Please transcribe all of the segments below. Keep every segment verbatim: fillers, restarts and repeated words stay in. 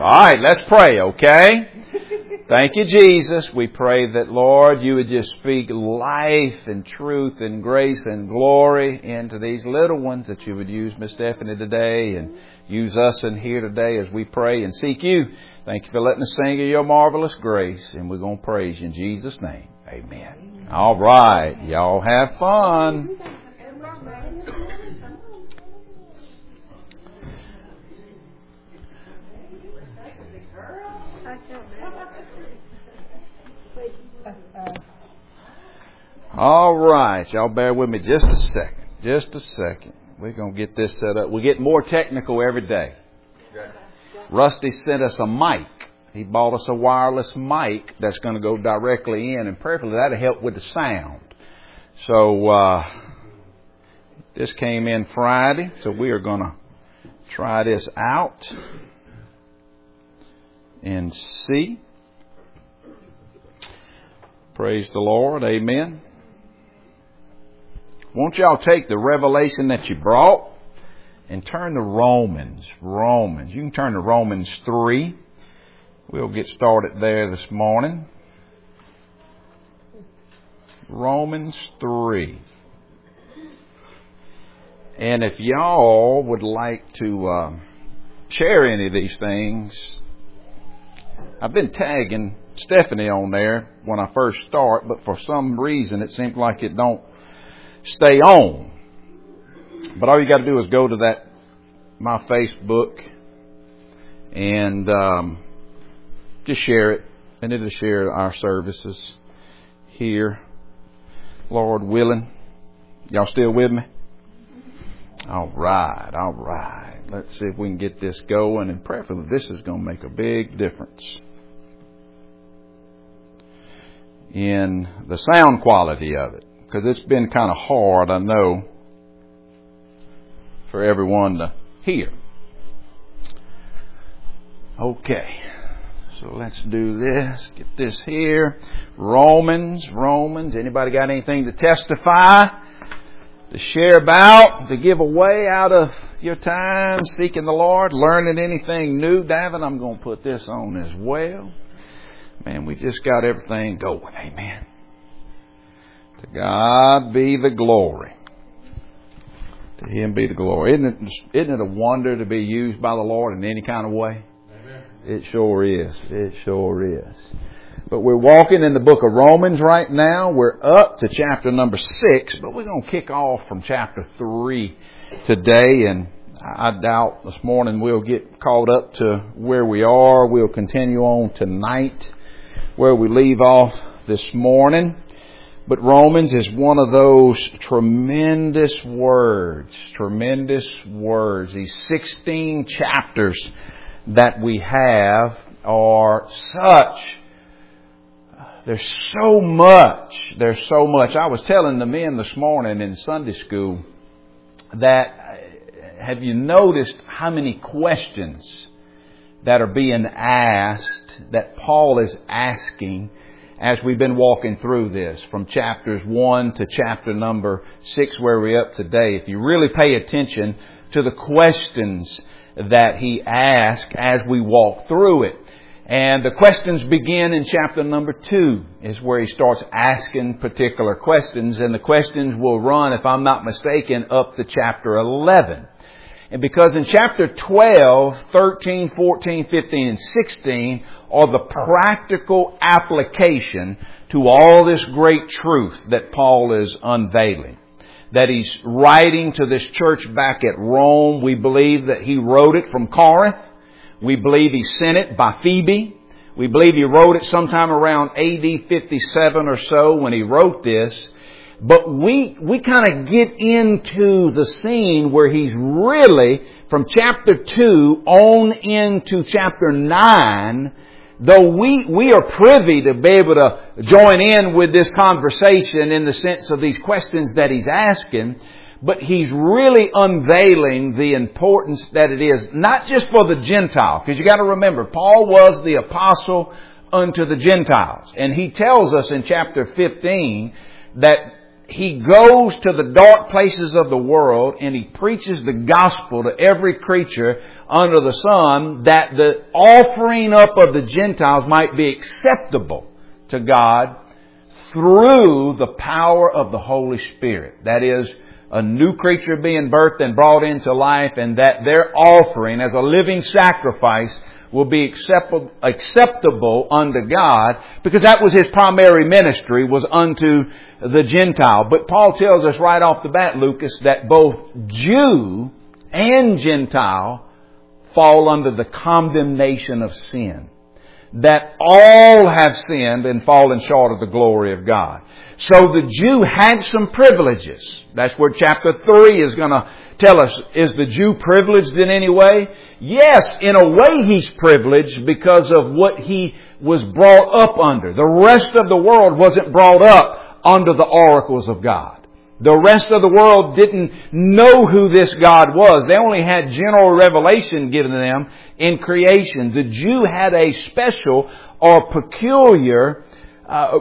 All right, let's pray, okay? Thank you, Jesus. We pray that, Lord, you would just speak life and truth and grace and glory into these little ones, that you would use Miss Stephanie today and use us in here today as we pray and seek you. Thank you for letting us sing of your marvelous grace, and we're going to praise you in Jesus' name. Amen. All right. Y'all have fun. All right, y'all bear with me just a second. Just a second. We're going to get this set up. We get more technical every day. Rusty sent us a mic. He bought us a wireless mic that's going to go directly in, and prayerfully that'll help with the sound. So uh, this came in Friday, so we are going to try this out and see. Praise the Lord. Amen. Won't y'all take the revelation that you brought and turn to Romans. Romans. You can turn to Romans three. We'll get started there this morning. Romans three. And if y'all would like to uh, share any of these things, I've been tagging Stephanie on there when I first start, but for some reason it seems like it don't stay on. But all you got to do is go to that my Facebook and um, just share it, and it'll share our services here, Lord willing. Y'all still with me? All right, all right. Let's see if we can get this going, and prayerfully this is going to make a big difference in the sound quality of it, because it's been kind of hard, I know, for everyone to hear. Okay, so let's do this. Get this here. Romans, Romans. Anybody got anything to testify, to share about, to give away out of your time seeking the Lord, learning anything new? Davin, I'm going to put this on as well. Man, we just got everything going. Amen. To God be the glory. To Him be the glory. Isn't it, isn't it a wonder to be used by the Lord in any kind of way? Amen. It sure is. It sure is. But we're walking in the book of Romans right now. We're up to chapter number six, but we're going to kick off from chapter three today. And I doubt this morning we'll get caught up to where we are. We'll continue on tonight where we leave off this morning. But Romans is one of those tremendous words, tremendous words. These sixteen chapters that we have are such, there's so much, there's so much. I was telling the men this morning in Sunday school that, have you noticed how many questions that are being asked, that Paul is asking as we've been walking through this from chapters one to chapter number six where we're up today? If you really pay attention to the questions that he asks as we walk through it. And the questions begin in chapter number two is where he starts asking particular questions. And the questions will run, if I'm not mistaken, up to chapter eleven. And because in chapter twelve, thirteen, fourteen, fifteen, and sixteen are the practical application to all this great truth that Paul is unveiling, that he's writing to this church back at Rome. We believe that he wrote it from Corinth. We believe he sent it by Phoebe. We believe he wrote it sometime around A D fifty-seven or so when he wrote this. But we we kind of get into the scene where he's really, from chapter two on into chapter nine, though we, we are privy to be able to join in with this conversation in the sense of these questions that he's asking, but he's really unveiling the importance that it is, not just for the Gentile, because you got to remember, Paul was the apostle unto the Gentiles. And he tells us in chapter fifteen that He goes to the dark places of the world and He preaches the gospel to every creature under the sun, that the offering up of the Gentiles might be acceptable to God through the power of the Holy Spirit. That is, a new creature being birthed and brought into life, and that their offering as a living sacrifice will be acceptable, acceptable unto God, because that was His primary ministry, was unto the Gentile. But Paul tells us right off the bat, Lucas, that both Jew and Gentile fall under the condemnation of sin. That all have sinned and fallen short of the glory of God. So the Jew had some privileges. That's where chapter three is going to tell us. Is the Jew privileged in any way? Yes, in a way he's privileged because of what he was brought up under. The rest of the world wasn't brought up under the oracles of God. The rest of the world didn't know who this God was. They only had general revelation given to them in creation. The Jew had a special or peculiar uh,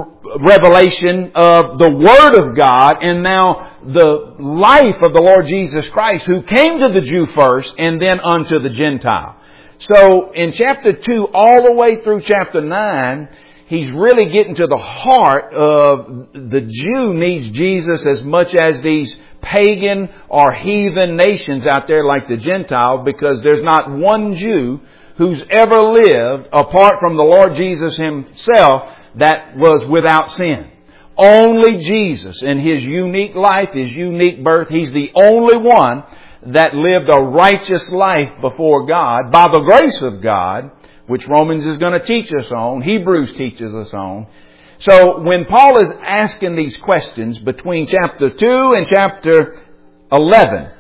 revelation of the Word of God, and now the life of the Lord Jesus Christ, who came to the Jew first and then unto the Gentile. So in chapter two all the way through chapter nine, he's really getting to the heart of the Jew needs Jesus as much as these pagan or heathen nations out there like the Gentile, because there's not one Jew who's ever lived apart from the Lord Jesus Himself that was without sin. Only Jesus in His unique life, His unique birth, He's the only one that lived a righteous life before God by the grace of God, which Romans is going to teach us on, Hebrews teaches us on. So when Paul is asking these questions between chapter two and chapter eleven,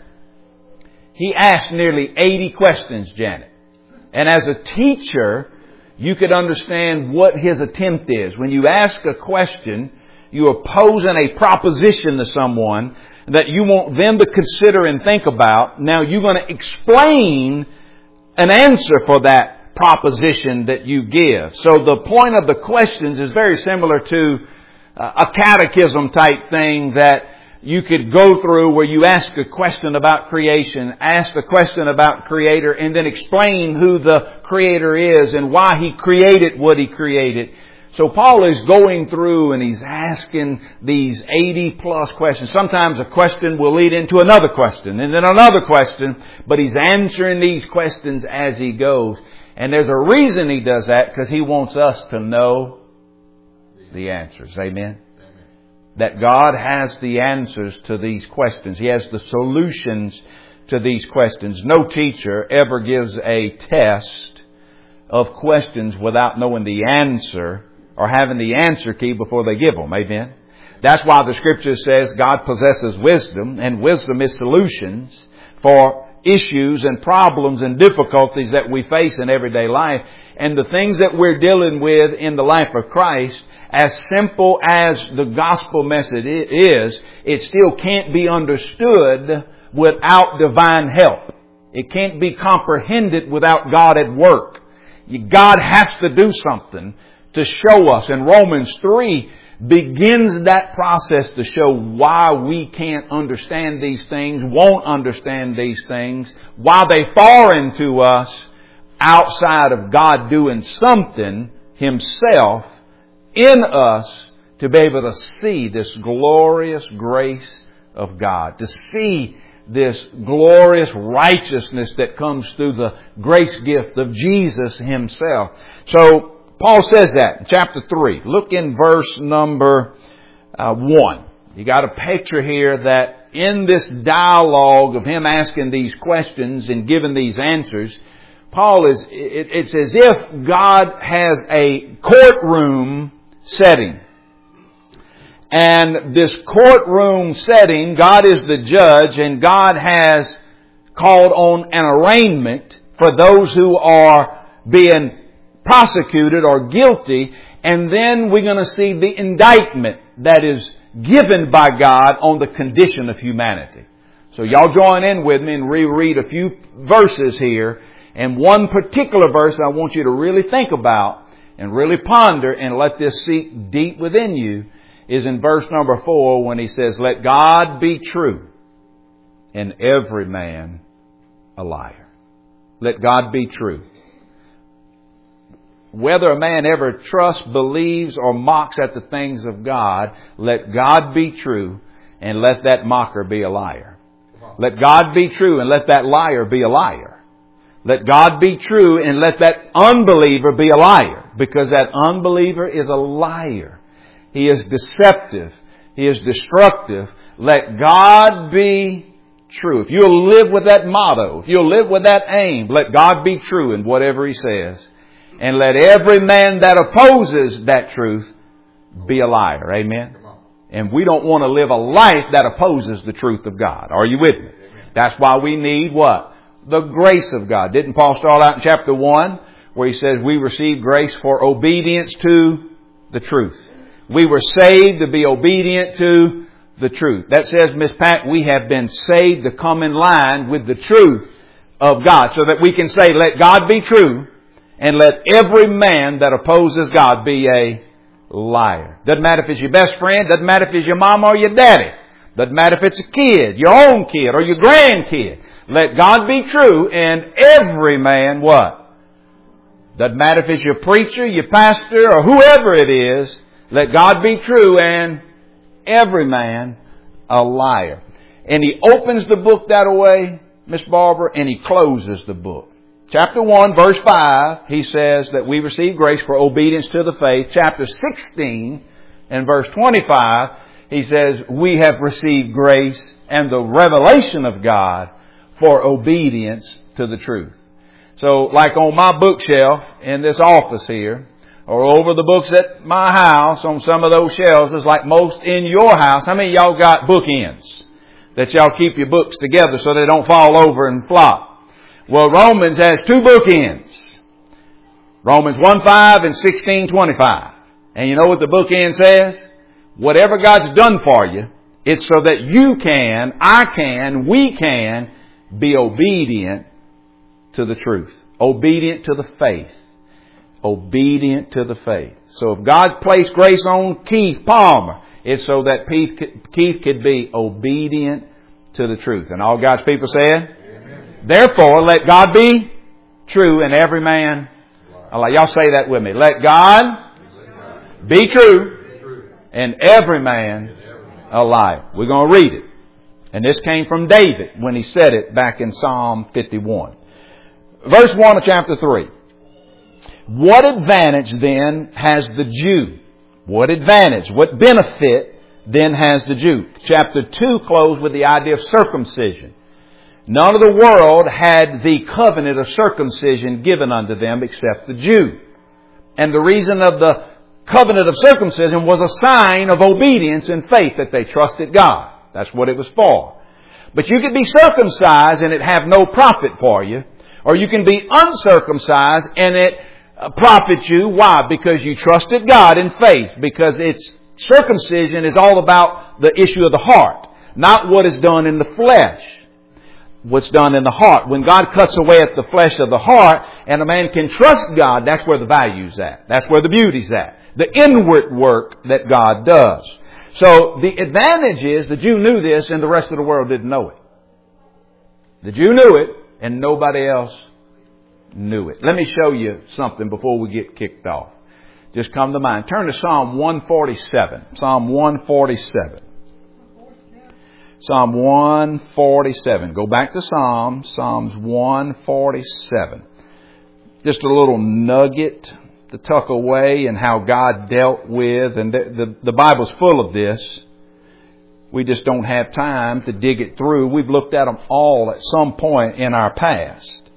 he asked nearly eighty questions, Janet. And as a teacher, you could understand what his attempt is. When you ask a question, you are posing a proposition to someone that you want them to consider and think about. Now you're going to explain an answer for that proposition that you give. So the point of the questions is very similar to a catechism type thing that you could go through, where you ask a question about creation, ask a question about Creator, and then explain who the Creator is and why He created what He created. So Paul is going through and he's asking these eighty plus questions. Sometimes a question will lead into another question and then another question, but he's answering these questions as he goes. And there's a reason he does that, because he wants us to know the answers. Amen? That God has the answers to these questions. He has the solutions to these questions. No teacher ever gives a test of questions without knowing the answer or having the answer key before they give them. Amen? That's why the Scripture says God possesses wisdom, and wisdom is solutions for issues and problems and difficulties that we face in everyday life. And the things that we're dealing with in the life of Christ, as simple as the gospel message is, it still can't be understood without divine help. It can't be comprehended without God at work. God has to do something to show us. And Romans three begins that process to show why we can't understand these things, won't understand these things, why they foreign to us outside of God doing something Himself in us to be able to see this glorious grace of God, to see this glorious righteousness that comes through the grace gift of Jesus Himself. So Paul says that in chapter three. Look in verse number uh, one. You got a picture here that in this dialogue of him asking these questions and giving these answers, Paul is, it, it's as if God has a courtroom setting. And this courtroom setting, God is the judge, and God has called on an arraignment for those who are being prosecuted or guilty, and then we're going to see the indictment that is given by God on the condition of humanity. So y'all join in with me and reread a few verses here. And one particular verse I want you to really think about and really ponder and let this sink deep within you is in verse number four when he says, let God be true and every man a liar. Let God be true. Whether a man ever trusts, believes, or mocks at the things of God, let God be true and let that mocker be a liar. Let God be true and let that liar be a liar. Let God be true and let that unbeliever be a liar, because that unbeliever is a liar. He is deceptive. He is destructive. Let God be true. If you'll live with that motto, if you'll live with that aim, let God be true in whatever He says. And let every man that opposes that truth be a liar. Amen? And we don't want to live a life that opposes the truth of God. Are you with me? That's why we need what? The grace of God. Didn't Paul start out in chapter one where he says we receive grace for obedience to the truth? We were saved to be obedient to the truth. That says, Miss Pat, we have been saved to come in line with the truth of God so that we can say, let God be true and let every man that opposes God be a liar. Doesn't matter if it's your best friend. Doesn't matter if it's your mama or your daddy. Doesn't matter if it's a kid, your own kid or your grandkid. Let God be true and every man what? Doesn't matter if it's your preacher, your pastor, or whoever it is. Let God be true and every man a liar. And he opens the book that way, Miss Barbara, and he closes the book. Chapter one, verse five, he says that we receive grace for obedience to the faith. Chapter sixteen and verse twenty-five, he says we have received grace and the revelation of God for obedience to the truth. So like on my bookshelf in this office here, or over the books at my house on some of those shelves, it's like most in your house. How many of y'all got bookends that y'all keep your books together so they don't fall over and flop? Well, Romans has two bookends. Romans one five and sixteen twenty-five. And you know what the bookend says? Whatever God's done for you, it's so that you can, I can, we can be obedient to the truth. Obedient to the faith. Obedient to the faith. So if God placed grace on Keith Palmer, it's so that Keith could be obedient to the truth. And all God's people said? Therefore, let God be true and every man a liar. Y'all say that with me. Let God be true and every man a liar. We're going to read it. And this came from David when he said it back in Psalm fifty-one. Verse one of chapter three. What advantage then has the Jew? What advantage? What benefit then has the Jew? Chapter two closed with the idea of circumcision. None of the world had the covenant of circumcision given unto them except the Jew. And the reason of the covenant of circumcision was a sign of obedience and faith that they trusted God. That's what it was for. But you could be circumcised and it have no profit for you. Or you can be uncircumcised and it profits you. Why? Because you trusted God in faith. Because it's circumcision is all about the issue of the heart, not what is done in the flesh. What's done in the heart. When God cuts away at the flesh of the heart and a man can trust God, that's where the value's at. That's where the beauty's at. The inward work that God does. So the advantage is the Jew knew this and the rest of the world didn't know it. The Jew knew it and nobody else knew it. Let me show you something before we get kicked off. Just come to mind. Turn to Psalm one forty-seven. Psalm one forty-seven. Psalm one forty-seven. Go back to Psalms. Psalms one forty-seven. Just a little nugget to tuck away and how God dealt with. And the, the, the Bible's full of this. We just don't have time to dig it through. We've looked at them all at some point in our past.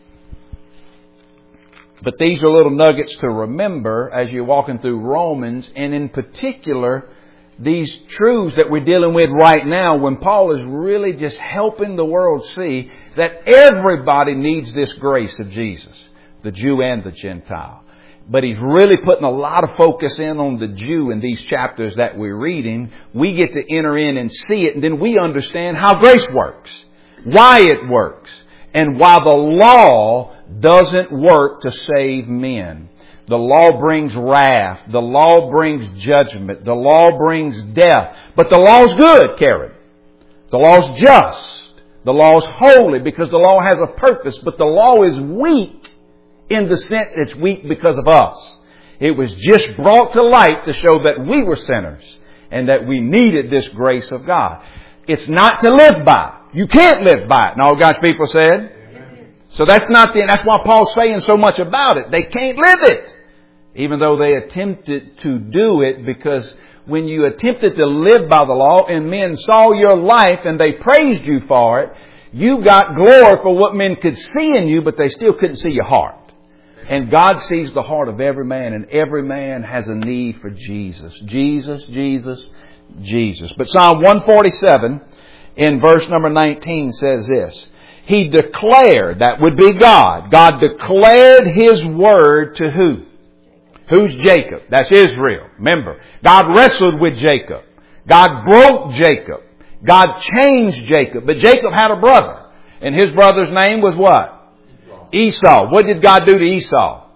But these are little nuggets to remember as you're walking through Romans, and in particular, these truths that we're dealing with right now when Paul is really just helping the world see that everybody needs this grace of Jesus, the Jew and the Gentile. But he's really putting a lot of focus in on the Jew in these chapters that we're reading. We get to enter in and see it, and then we understand how grace works, why it works, and why the law doesn't work to save men. The law brings wrath. The law brings judgment. The law brings death. But the law's good, Karen. The law's just. The law's holy because the law has a purpose. But the law is weak in the sense it's weak because of us. It was just brought to light to show that we were sinners and that we needed this grace of God. It's not to live by. You can't live by it. And all God's people said. Amen. So that's not the, that's why Paul's saying so much about it. They can't live it. Even though they attempted to do it, because when you attempted to live by the law and men saw your life and they praised you for it, you got glory for what men could see in you, but they still couldn't see your heart. And God sees the heart of every man, and every man has a need for Jesus. Jesus, Jesus, Jesus. But Psalm one forty-seven in verse number nineteen says this. He declared, that would be God. God declared His word to who? Who's Jacob? That's Israel. Remember, God wrestled with Jacob. God broke Jacob. God changed Jacob. But Jacob had a brother. And his brother's name was what? Esau. What did God do to Esau?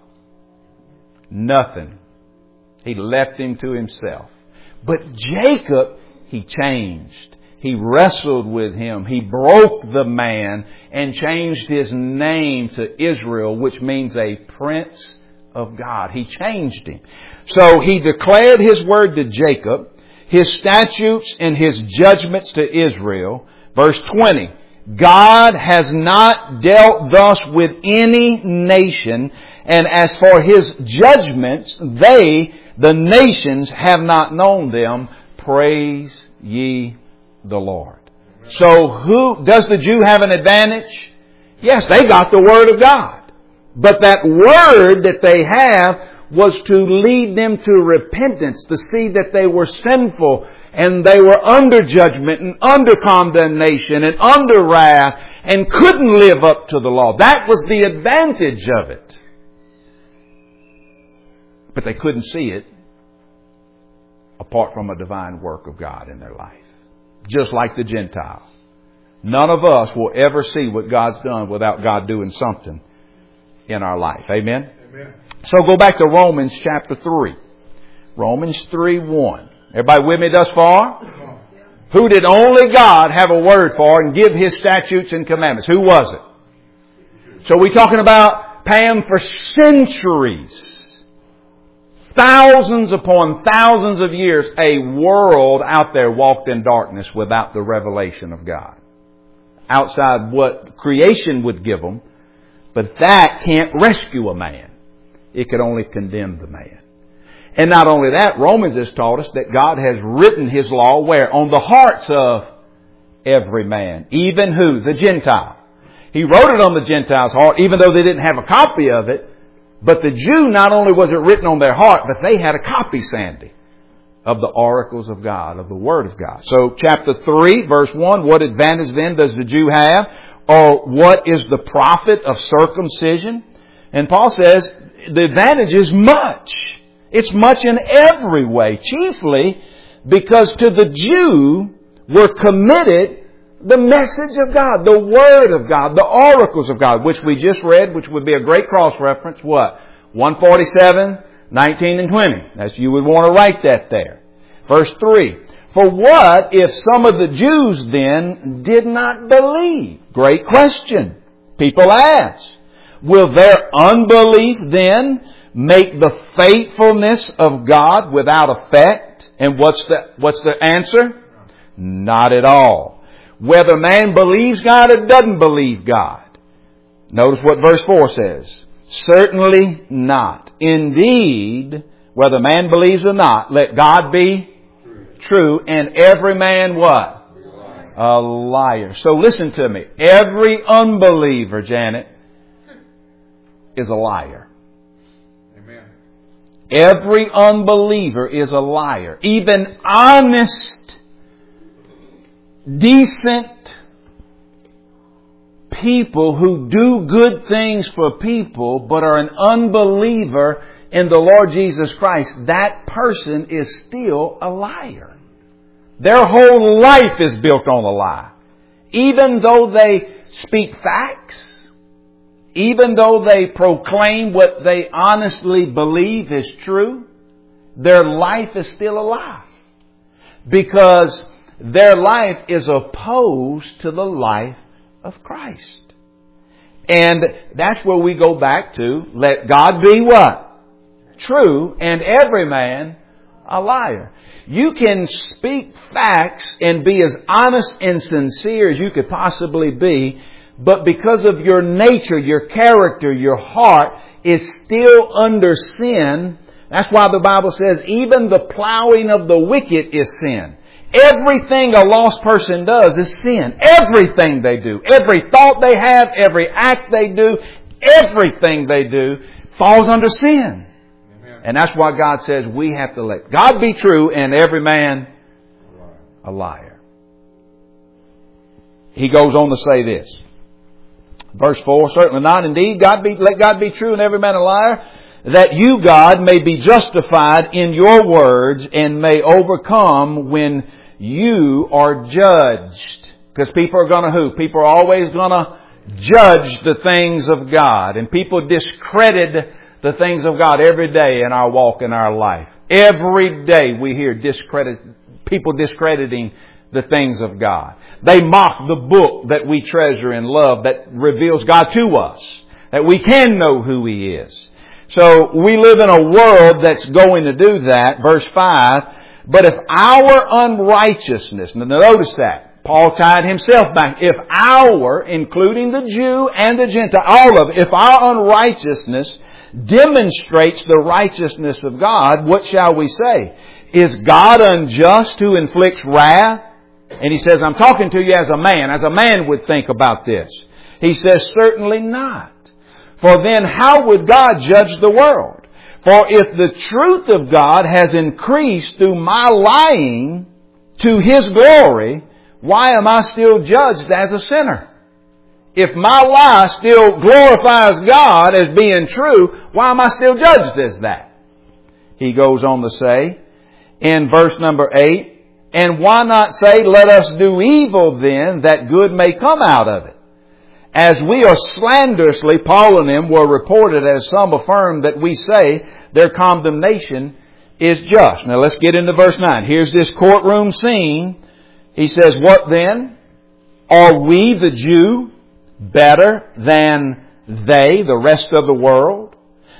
Nothing. He left him to himself. But Jacob, He changed. He wrestled with him. He broke the man and changed his name to Israel, which means a prince of God. He changed him. So He declared His word to Jacob, His statutes and His judgments to Israel. Verse twenty. God has not dealt thus with any nation, and as for His judgments, they, the nations, have not known them. Praise ye the Lord. So who, does the Jew have an advantage? Yes, they got the Word of God. But that Word that they have was to lead them to repentance, to see that they were sinful and they were under judgment and under condemnation and under wrath and couldn't live up to the law. That was the advantage of it. But they couldn't see it apart from a divine work of God in their life. Just like the Gentile. None of us will ever see what God's done without God doing something in our life. Amen? Amen. So go back to Romans chapter three. Romans three one. Everybody with me thus far? Who did only God have a word for and give His statutes and commandments? Who was it? So we're talking about Pam for centuries. Thousands upon thousands of years, a world out there walked in darkness without the revelation of God. Outside what creation would give them. But that can't rescue a man. It could only condemn the man. And not only that, Romans has taught us that God has written His law where? On the hearts of every man. Even who? The Gentile. He wrote it on the Gentile's heart, even though they didn't have a copy of it. But the Jew, not only was it written on their heart, but they had a copy, Sandy, of the oracles of God, of the Word of God. So chapter three, verse one, what advantage then does the Jew have? Or what is the profit of circumcision? And Paul says the advantage is much. It's much in every way, chiefly because to the Jew were committed the message of God, the Word of God, the oracles of God, which we just read, which would be a great cross-reference. What? one forty-seven, nineteen and twenty. As you would want to write that there. Verse three. For what if some of the Jews then did not believe? Great question. People ask. Will their unbelief then make the faithfulness of God without effect? And what's the, what's the answer? Not at all. Whether man believes God or doesn't believe God. Notice what verse four says. Certainly not. Indeed, whether man believes or not, let God be true, and every man what? A liar. So listen to me. Every unbeliever, Janet, is a liar. Amen. Every unbeliever is a liar. Even honest, decent people who do good things for people but are an unbeliever in the Lord Jesus Christ, that person is still a liar. Their whole life is built on a lie. Even though they speak facts, even though they proclaim what they honestly believe is true, their life is still a lie. Because their life is opposed to the life of Christ. And that's where we go back to, let God be what? True, and every man a liar. You can speak facts and be as honest and sincere as you could possibly be, but because of your nature, your character, your heart is still under sin. That's why the Bible says even the plowing of the wicked is sin. Everything a lost person does is sin. Everything they do, every thought they have, every act they do, everything they do falls under sin. Amen. And that's why God says we have to let God be true and every man a liar. He goes on to say this. Verse four, certainly not. Indeed, God be, let God be true and every man a liar, that you, God, may be justified in your words and may overcome when you are judged. Because people are going to who? People are always going to judge the things of God. And people discredit the things of God every day in our walk, in our life. Every day we hear discredit, people discrediting the things of God. They mock the book that we treasure and love that reveals God to us, that we can know who He is. So we live in a world that's going to do that. Verse five, but if our unrighteousness, now notice that, Paul tied himself back, if our, including the Jew and the Gentile, all of it, if our unrighteousness demonstrates the righteousness of God, what shall we say? Is God unjust who inflicts wrath? And he says, I'm talking to you as a man, as a man would think about this. He says, certainly not. For then how would God judge the world? For if the truth of God has increased through my lying to His glory, why am I still judged as a sinner? If my lie still glorifies God as being true, why am I still judged as that? He goes on to say in verse number eight, and why not say, let us do evil then, that good may come out of it? As we are slanderously, Paul and them were reported, as some affirm that we say their condemnation is just. Now let's get into verse nine. Here's this courtroom scene. He says, what then? Are we, the Jew, better than they, the rest of the world?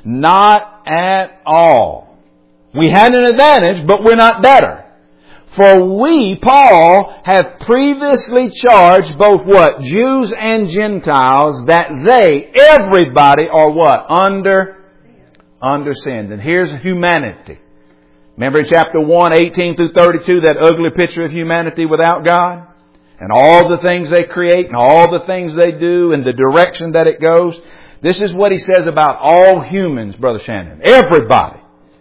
Not at all. We had an advantage, but we're not better. For we, Paul, have previously charged both what? Jews and Gentiles, that they, everybody, are what? Under, under sin. And here's humanity. Remember in chapter one, eighteen through thirty-two, that ugly picture of humanity without God? And all the things they create and all the things they do and the direction that it goes. This is what he says about all humans, Brother Shannon. Everybody.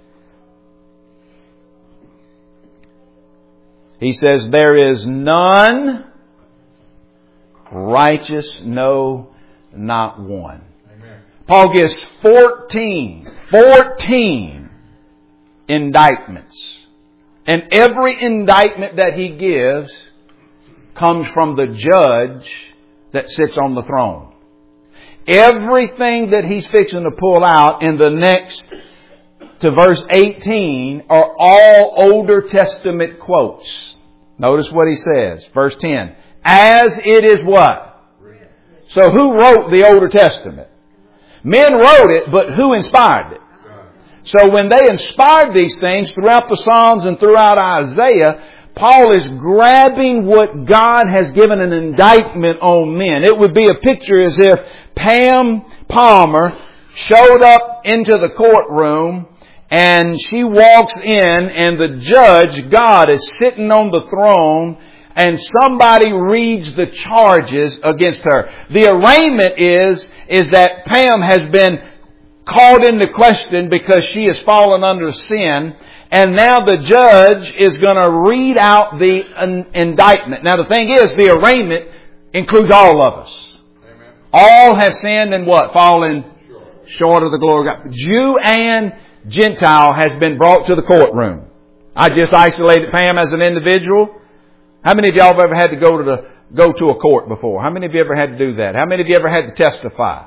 He says, there is none righteous, no, not one. Amen. Paul gives fourteen, fourteen indictments. And every indictment that he gives comes from the judge that sits on the throne. Everything that he's fixing to pull out in the next to verse eighteen are all Older Testament quotes. Notice what he says. Verse ten. As it is what? So who wrote the Older Testament? Men wrote it, but who inspired it? So when they inspired these things throughout the Psalms and throughout Isaiah, Paul is grabbing what God has given an indictment on men. It would be a picture as if Pam Palmer showed up into the courtroom and she walks in and the judge, God, is sitting on the throne and somebody reads the charges against her. The arraignment is, is that Pam has been called into question because she has fallen under sin. And now the judge is going to read out the uh, indictment. Now the thing is, the arraignment includes all of us. Amen. All have sinned and what? Fallen sure. short of the glory of God. Jew and Gentile has been brought to the courtroom. I just isolated Pam as an individual. How many of y'all have ever had to go to the go to a court before? How many of you ever had to do that? How many of you ever had to testify?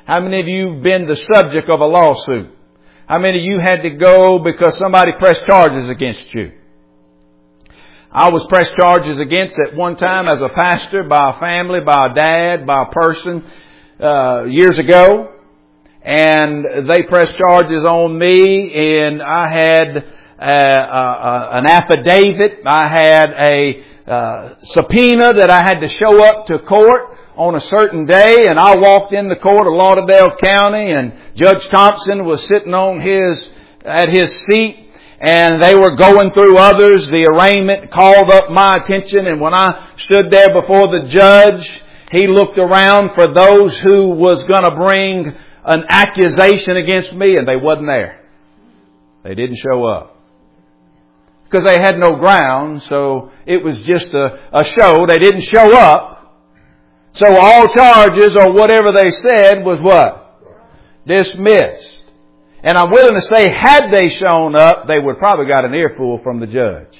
How many of you have been the subject of a lawsuit? How many of you had to go because somebody pressed charges against you? I was pressed charges against at one time as a pastor by a family, by a dad, by a person uh, years ago. And they pressed charges on me, and I had uh, uh, an affidavit. I had a uh, subpoena that I had to show up to court on a certain day, and I walked in the court of Lauderdale County, and Judge Thompson was sitting on his at his seat, and they were going through others. The arraignment called up my attention, and when I stood there before the judge, he looked around for those who was going to bring an accusation against me, and they wasn't there. They didn't show up. Because they had no ground, so it was just a, a show. They didn't show up. So all charges or whatever they said was what? Dismissed. And I'm willing to say, had they shown up, they would probably got an earful from the judge.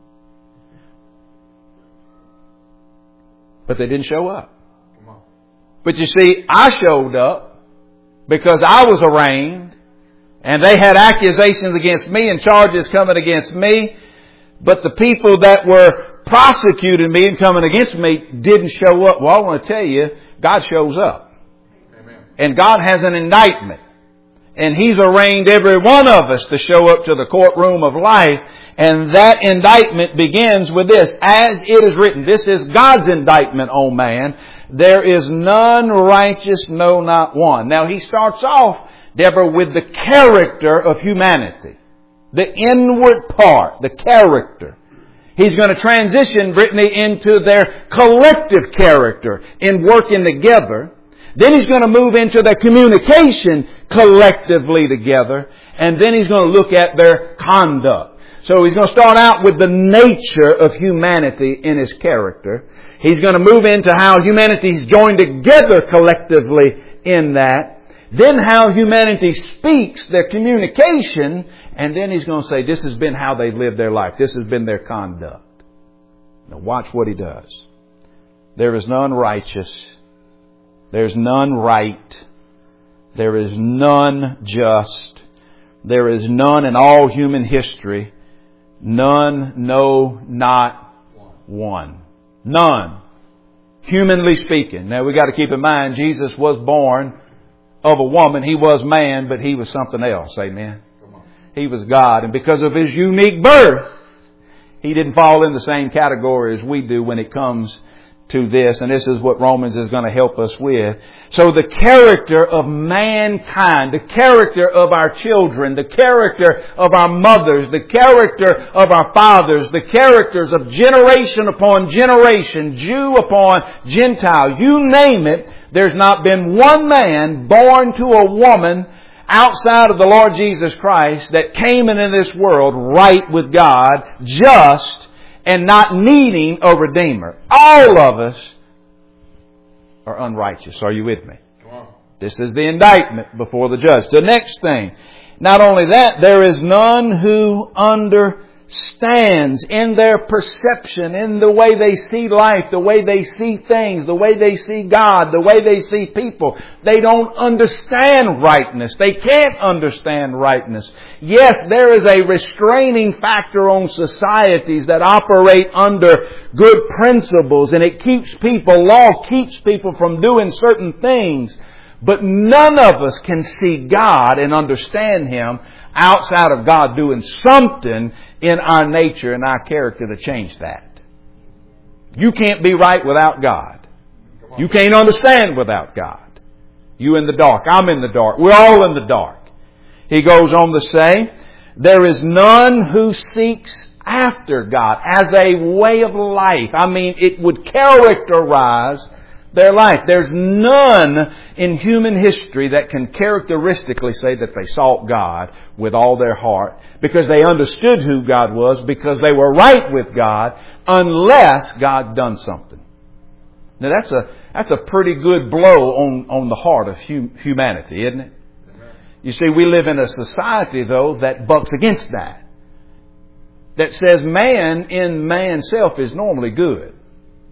But they didn't show up. But you see, I showed up because I was arraigned, and they had accusations against me and charges coming against me. But the people that were prosecuting me and coming against me didn't show up. Well, I want to tell you, God shows up. Amen. And God has an indictment. And He's arraigned every one of us to show up to the courtroom of life. And that indictment begins with this: as it is written. This is God's indictment on man. There is none righteous, no, not one. Now, he starts off, Deborah, with the character of humanity. The inward part, the character. He's going to transition, Brittany, into their collective character in working together. Then he's going to move into their communication collectively together. And then he's going to look at their conduct. So he's going to start out with the nature of humanity in his character. He's going to move into how humanity is joined together collectively in that. Then how humanity speaks, their communication. And then he's going to say, this has been how they live their life. This has been their conduct. Now watch what he does. There is none righteous. There's none right. There is none just. There is none in all human history. None, no, not one. None. Humanly speaking. Now we got to keep in mind, Jesus was born of a woman. He was man, but He was something else. Amen. He was God. And because of His unique birth, He didn't fall in the same category as we do when it comes to this. And this is what Romans is going to help us with. So the character of mankind, the character of our children, the character of our mothers, the character of our fathers, the characters of generation upon generation, Jew upon Gentile, you name it, there's not been one man born to a woman outside of the Lord Jesus Christ that came into this world right with God, just, and not needing a Redeemer. All of us are unrighteous. Are you with me? This is the indictment before the judge. The next thing, not only that, there is none who understands in their perception, in the way they see life, the way they see things, the way they see God, the way they see people. They don't understand rightness. They can't understand rightness. Yes, there is a restraining factor on societies that operate under good principles, and it keeps people, law keeps people from doing certain things. But none of us can see God and understand Him outside of God doing something in our nature and our character to change that. You can't be right without God. You can't understand without God. You in the dark. I'm in the dark. We're all in the dark. He goes on to say, there is none who seeks after God as a way of life. I mean, it would characterize their life. There's none in human history that can characteristically say that they sought God with all their heart because they understood who God was, because they were right with God, unless God done something. Now that's a that's a pretty good blow on, on the heart of hum, humanity, isn't it? You see, we live in a society, though, that bucks against that. That says man in man's self is normally good.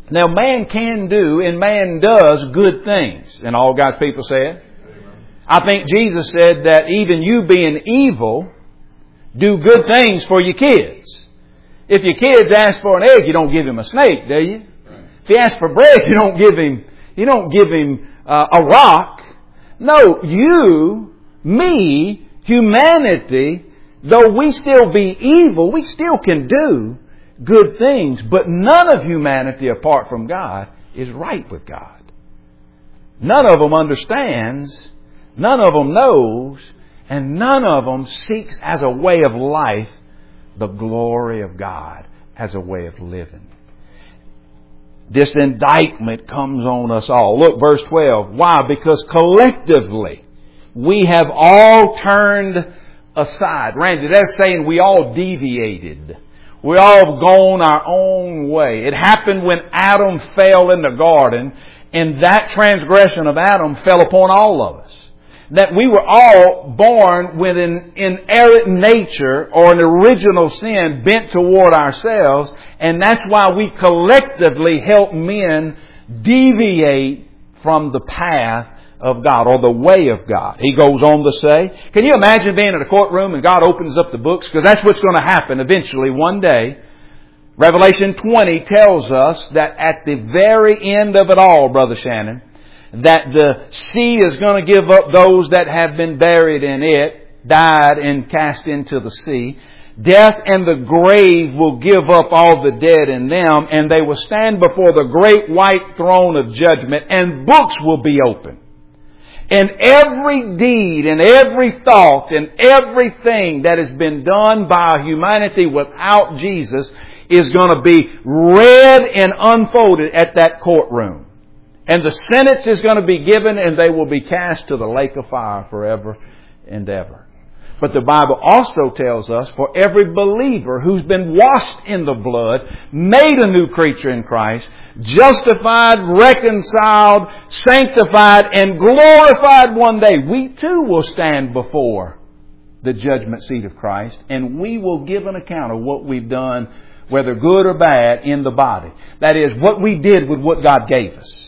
Now, man can do and man does good things. And all God's people said. I think Jesus said that even you being evil, do good things for your kids. If your kids ask for an egg, you don't give him a snake, do you? If he asks for bread, you don't give him, you don't give him uh, a rock. No, you, me, humanity, though we still be evil, we still can do good things. But none of humanity apart from God is right with God. None of them understands. None of them knows. And none of them seeks as a way of life the glory of God as a way of living. This indictment comes on us all. Look, verse twelve. Why? Because collectively we have all turned aside. Randy, that's saying we all deviated. We all gone our own way. It happened when Adam fell in the garden, and that transgression of Adam fell upon all of us. That we were all born with an inerrant nature or an original sin bent toward ourselves, and that's why we collectively help men deviate from the path of God or the way of God. He goes on to say, can you imagine being in a courtroom and God opens up the books? Because that's what's going to happen eventually one day. Revelation twenty tells us that at the very end of it all, Brother Shannon, that the sea is going to give up those that have been buried in it, died and cast into the sea. Death and the grave will give up all the dead in them, and they will stand before the great white throne of judgment, and books will be opened. And every deed and every thought and everything that has been done by humanity without Jesus is going to be read and unfolded at that courtroom. And the sentence is going to be given, and they will be cast to the lake of fire forever and ever. But the Bible also tells us for every believer who's been washed in the blood, made a new creature in Christ, justified, reconciled, sanctified, and glorified one day, we too will stand before the judgment seat of Christ, and we will give an account of what we've done, whether good or bad, in the body. That is, what we did with what God gave us.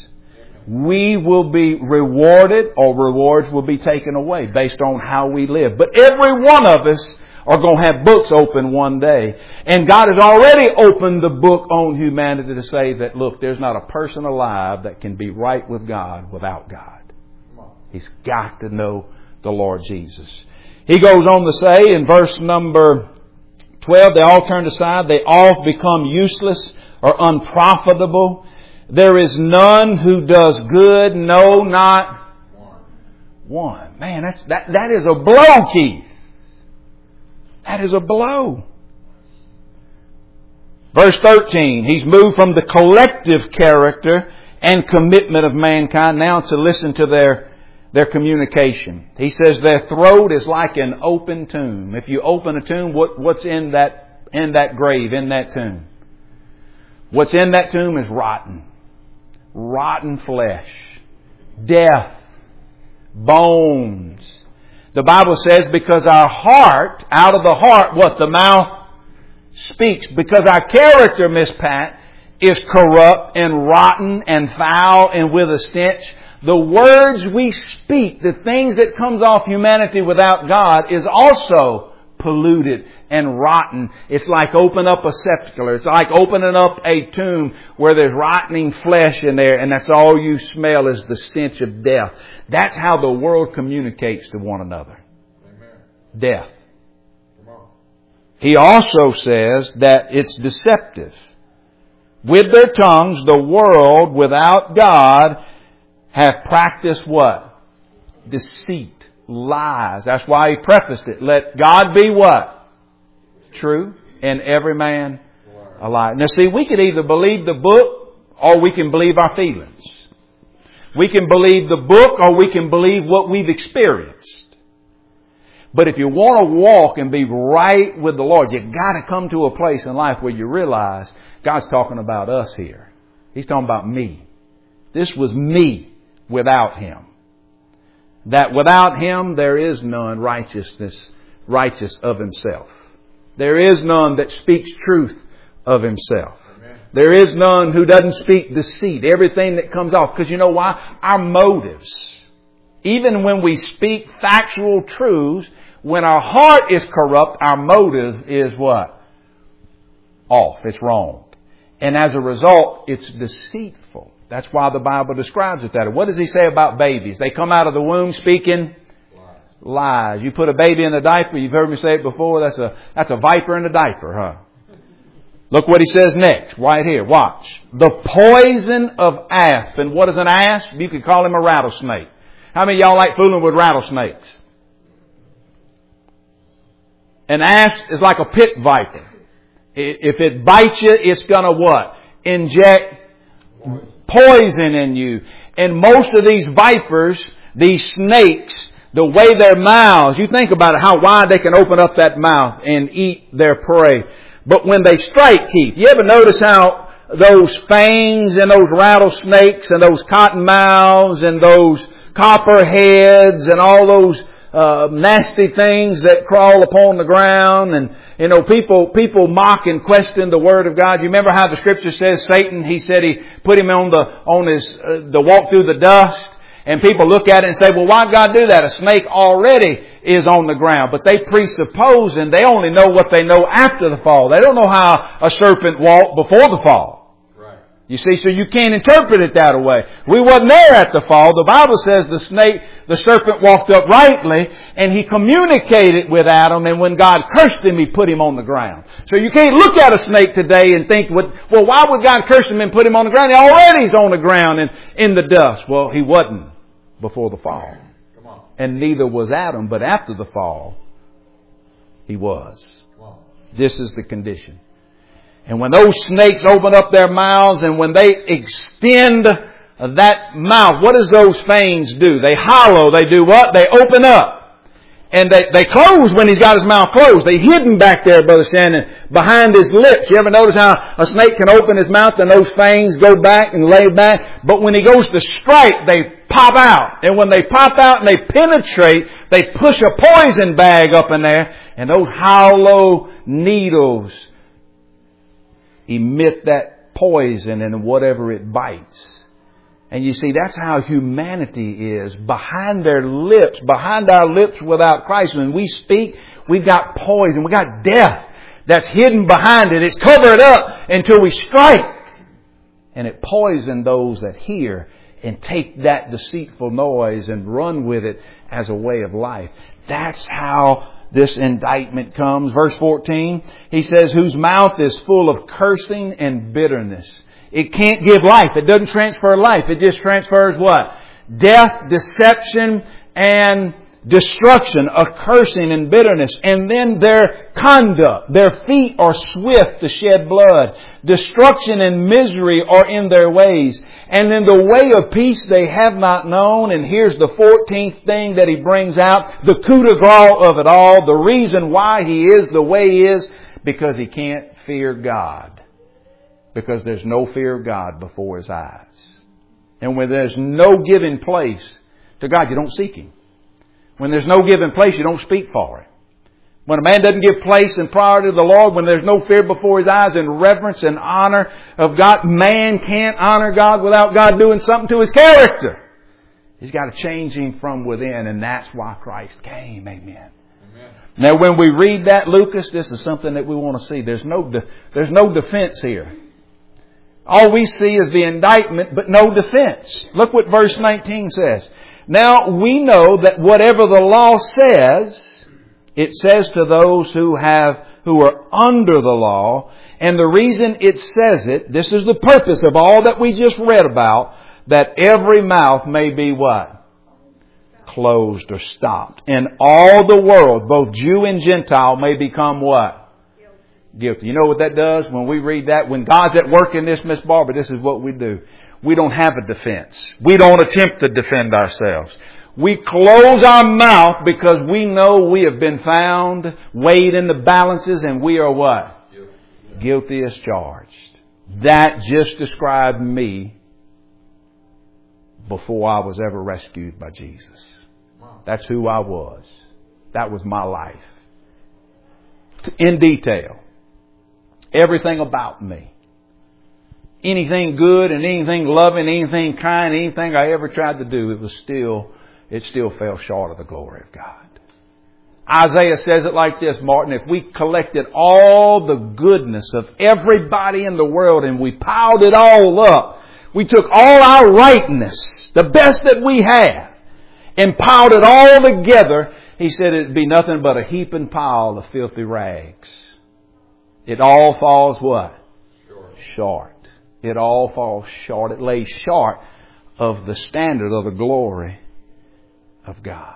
We will be rewarded, or rewards will be taken away based on how we live. But every one of us are going to have books open one day. And God has already opened the book on humanity to say that, look, there's not a person alive that can be right with God without God. He's got to know the Lord Jesus. He goes on to say in verse number twelve, they all turned aside, they all become useless or unprofitable. There is none who does good, no, not one. One. Man, that's, that, that is a blow, Keith. That is a blow. Verse thirteen, he's moved from the collective character and commitment of mankind now to listen to their, their communication. He says their throat is like an open tomb. If you open a tomb, what, what's in that, in that grave, in that tomb? What's in that tomb is rotten. Rotten flesh, death, bones. The Bible says because our heart, out of the heart, what? The mouth speaks. Because our character, Miss Pat, is corrupt and rotten and foul and with a stench. The words we speak, the things that comes off humanity without God, is also polluted and rotten. It's like open up a sepulchre. It's like opening up a tomb where there's rotting flesh in there, and that's all you smell is the stench of death. That's how the world communicates to one another. Amen. Death. He also says that it's deceptive. With their tongues, the world without God have practiced what? Deceit. Lies. That's why he prefaced it. Let God be what? True. And every man a lie. Now see, we can either believe the book or we can believe our feelings. We can believe the book or we can believe what we've experienced. But if you want to walk and be right with the Lord, you've got to come to a place in life where you realize God's talking about us here. He's talking about me. This was me without Him. That without Him there is none righteousness, righteous of himself. There is none that speaks truth of himself. Amen. There is none who doesn't speak deceit. Everything that comes off. Because you know why? Our motives. Even when we speak factual truths, when our heart is corrupt, our motive is what? Off. It's wrong. And as a result, it's deceitful. That's why the Bible describes it that way. What does He say about babies? They come out of the womb speaking lies. lies. You put a baby in a diaper, you've heard me say it before, that's a, that's a viper in a diaper, huh? Look what He says next, right here. Watch. The poison of asp. And what is an asp? You could call him a rattlesnake. How many of y'all like fooling with rattlesnakes? An asp is like a pit viper. If it bites you, it's going to what? Inject poison in you. And most of these vipers, these snakes, the way their mouths, you think about it, how wide they can open up that mouth and eat their prey. But when they strike, Keith, you ever notice how those fangs and those rattlesnakes and those cottonmouths and those copperheads and all those Uh, nasty things that crawl upon the ground, and you know people people mock and question the Word of God. You remember how the Scripture says Satan? He said he put him on the on his uh, the walk through the dust, and people look at it and say, "Well, why did God do that? A snake already is on the ground." But they presuppose, and they only know what they know after the fall. They don't know how a serpent walked before the fall. You see, so you can't interpret it that way. We wasn't there at the fall. The Bible says the snake, the serpent walked uprightly and he communicated with Adam, and when God cursed him, He put him on the ground. So you can't look at a snake today and think, well, why would God curse him and put him on the ground? He already is on the ground and in the dust. Well, he wasn't before the fall. Come on. And neither was Adam, but after the fall, he was. Come on. This is the condition. And when those snakes open up their mouths and when they extend that mouth, what does those fangs do? They hollow. They do what? They open up. And they, they close when he's got his mouth closed. They hidden back there, Brother Shannon, behind his lips. You ever notice how a snake can open his mouth and those fangs go back and lay back? But when he goes to strike, they pop out. And when they pop out and they penetrate, they push a poison bag up in there. And those hollow needles emit that poison in whatever it bites. And you see, that's how humanity is. Behind their lips, behind our lips without Christ, when we speak, we've got poison, we've got death that's hidden behind it. It's covered up until we strike. And it poisons those that hear and take that deceitful noise and run with it as a way of life. That's how this indictment comes. Verse fourteen, he says, whose mouth is full of cursing and bitterness. It can't give life. It doesn't transfer life. It just transfers what? Death, deception, and destruction, of cursing and bitterness. And then their conduct. Their feet are swift to shed blood. Destruction and misery are in their ways. And in the way of peace they have not known. And here's the fourteenth thing that he brings out. The coup de grace of it all. The reason why he is the way he is. Because he can't fear God. Because there's no fear of God before his eyes. And when there's no given place to God, you don't seek Him. When there's no given place, you don't speak for Him. When a man doesn't give place and priority to the Lord, when there's no fear before his eyes and reverence and honor of God, man can't honor God without God doing something to his character. He's got to change him from within, and that's why Christ came. Amen. Amen. Now, when we read that, Lucas, this is something that we want to see. There's no, de- there's no defense here. All we see is the indictment, but no defense. Look what verse nineteen says. Now we know that whatever the law says, it says to those who have, who are under the law. And the reason it says it, this is the purpose of all that we just read about, that every mouth may be what? Closed or stopped. And all the world, both Jew and Gentile, may become what? Guilty. You know what that does? When we read that, when God's at work in this, Miss Barbara, this is what we do. We don't have a defense. We don't attempt to defend ourselves. We close our mouth because we know we have been found, weighed in the balances, and we are what? Guilty, Guilty as charged. That just described me before I was ever rescued by Jesus. That's who I was. That was my life. In detail. Everything about me. anything good and anything loving, anything kind, anything I ever tried to do, it was still, it still fell short of the glory of God. Isaiah says it like this, Martin, if we collected all the goodness of everybody in the world and we piled it all up, we took all our rightness, the best that we have, and piled it all together, he said it'd be nothing but a heaping pile of filthy rags. It all falls what? Short. Short. It all falls short. It lays short of the standard of the glory of God.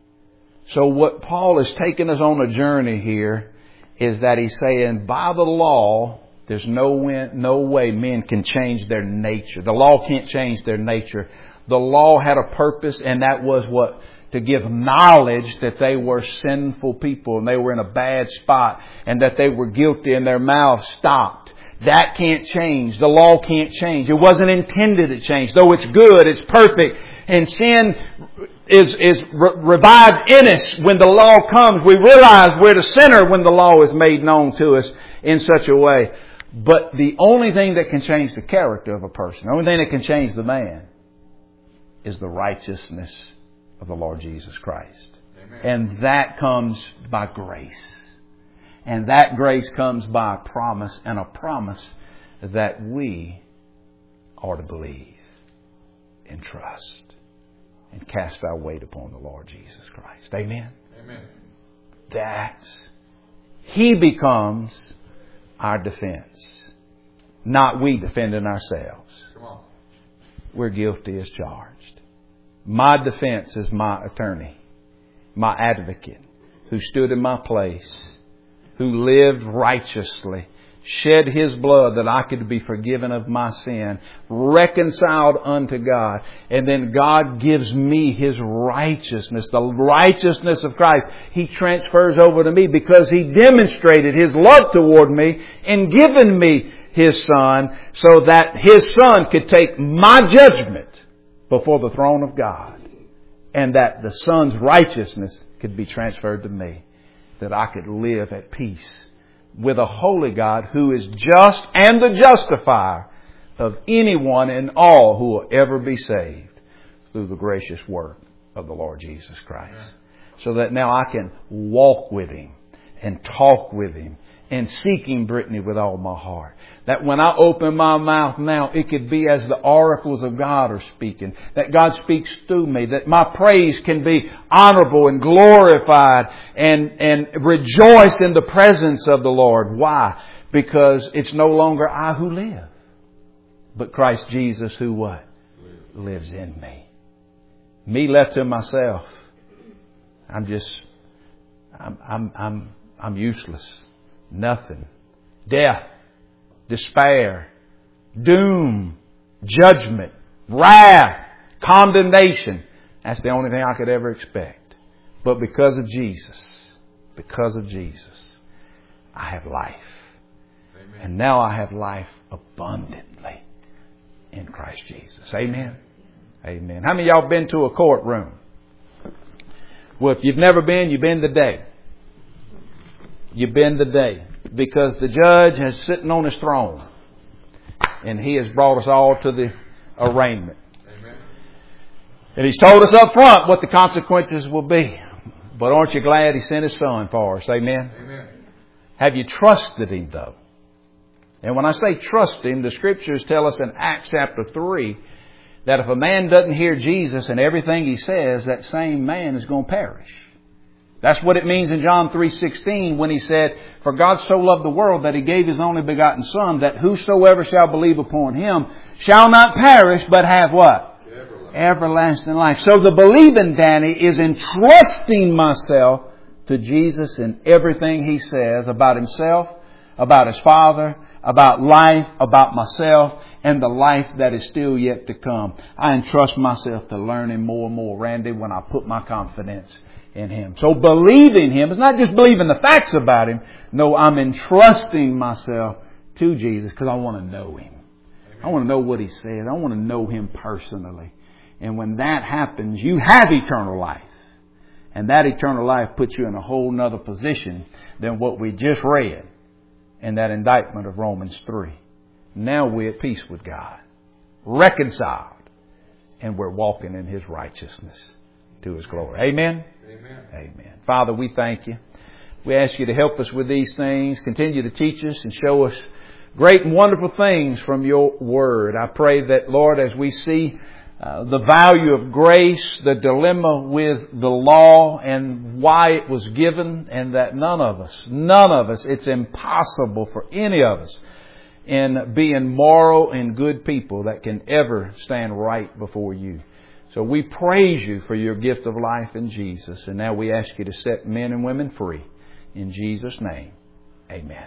So what Paul is taking us on a journey here is that he's saying by the law, there's no way, no way men can change their nature. The law can't change their nature. The law had a purpose, and that was what? To give knowledge that they were sinful people and they were in a bad spot and that they were guilty and their mouths stopped. That can't change. The law can't change. It wasn't intended to change. Though it's good, it's perfect. And sin is, is re- revived in us when the law comes. We realize we're the sinner when the law is made known to us in such a way. But the only thing that can change the character of a person, the only thing that can change the man, is the righteousness of the Lord Jesus Christ. Amen. And that comes by grace. And that grace comes by a promise, and a promise that we are to believe and trust and cast our weight upon the Lord Jesus Christ. Amen? Amen. That's, He becomes our defense. Not we defending ourselves. Come on. We're guilty as charged. My defense is my attorney, my advocate, who stood in my place, who lived righteously, shed His blood that I could be forgiven of my sin, reconciled unto God. And then God gives me His righteousness, the righteousness of Christ. He transfers over to me because He demonstrated His love toward me and given me His Son so that His Son could take my judgment before the throne of God, and that the Son's righteousness could be transferred to me, that I could live at peace with a holy God who is just and the justifier of anyone and all who will ever be saved through the gracious work of the Lord Jesus Christ. Amen. So that now I can walk with Him and talk with Him and seek Him, Brittany, with all my heart. That when I open my mouth now, it could be as the oracles of God are speaking. That God speaks through me. That my praise can be honorable and glorified and, and rejoice in the presence of the Lord. Why? Because it's no longer I who live, but Christ Jesus who what? Lives in me. Me left to myself, I'm just, I'm, I'm, I'm, I'm useless. Nothing. Death. Despair, doom, judgment, wrath, condemnation. That's the only thing I could ever expect. But because of Jesus, because of Jesus, I have life. Amen. And now I have life abundantly in Christ Jesus. Amen. Amen. How many of y'all been to a courtroom? Well, if you've never been, you've been today. You've been today. Because the judge is sitting on his throne. And He has brought us all to the arraignment. Amen. And He's told us up front what the consequences will be. But aren't you glad He sent His Son for us? Amen? Amen. Have you trusted Him though? And when I say trust Him, the Scriptures tell us in Acts chapter three that if a man doesn't hear Jesus and everything He says, that same man is going to perish. That's what it means in John three sixteen when He said, for God so loved the world that He gave His only begotten Son, that whosoever shall believe upon Him shall not perish, but have what? Everlasting, Everlasting life. So the believing, Danny, is entrusting myself to Jesus in everything He says about Himself, about His Father, about life, about myself, and the life that is still yet to come. I entrust myself to learning more and more, Randy, when I put my confidence in Him. So believing Him is not just believing the facts about Him. No, I'm entrusting myself to Jesus because I want to know Him. Amen. I want to know what He said. I want to know Him personally. And when that happens, you have eternal life. And that eternal life puts you in a whole nother position than what we just read in that indictment of Romans three. Now we're at peace with God, reconciled, and we're walking in His righteousness to His glory. Amen? Amen. Amen. Father, we thank You. We ask You to help us with these things. Continue to teach us and show us great and wonderful things from Your Word. I pray that, Lord, as we see uh, the value of grace, the dilemma with the law and why it was given, and that none of us, none of us, it's impossible for any of us in being moral and good people that can ever stand right before You. So we praise You for Your gift of life in Jesus. And now we ask You to set men and women free. In Jesus' name, amen.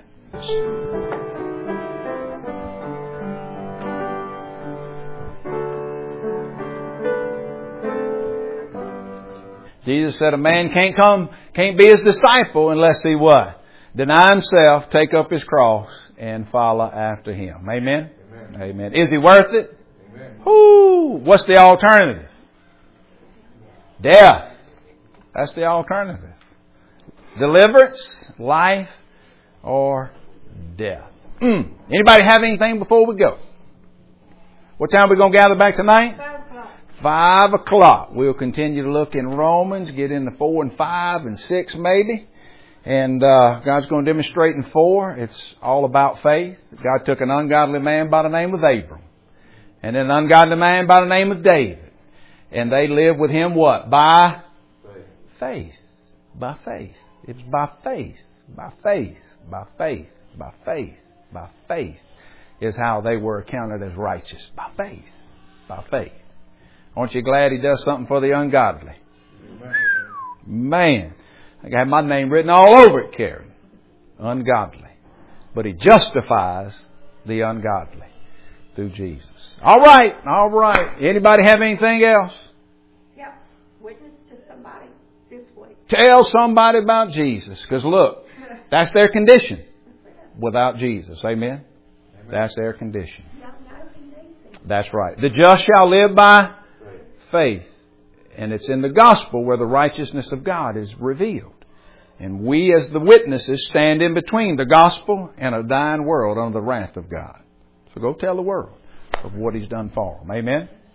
Jesus said a man can't come, can't be His disciple unless he what? Deny himself, take up his cross, and follow after Him. Amen? Amen. Amen. Is he worth it? Amen. Whoo! What's the alternative? Death. That's the alternative. Deliverance, life, or death. Mm. Anybody have anything before we go? What time are we going to gather back tonight? Five o'clock. Five o'clock. We'll continue to look in Romans, get into four and five and six maybe. And uh, God's going to demonstrate in four. It's all about faith. God took an ungodly man by the name of Abram. And then an ungodly man by the name of David. And they lived with him what? By faith. Faith. By faith. It's by faith. By faith. By faith. By faith. By faith is how they were accounted as righteous. By faith. By faith. Aren't you glad He does something for the ungodly? Man. I got my name written all over it, Karen. Ungodly. But He justifies the ungodly through Jesus. All right. All right. Anybody have anything else? Yep. Witness to somebody this week. Tell somebody about Jesus. Because look, that's their condition. Without Jesus. Amen? Amen. That's their condition. That's right. The just shall live by faith. And it's in the gospel where the righteousness of God is revealed. And we as the witnesses stand in between the gospel and a dying world under the wrath of God. So go tell the world of what He's done for them. Amen?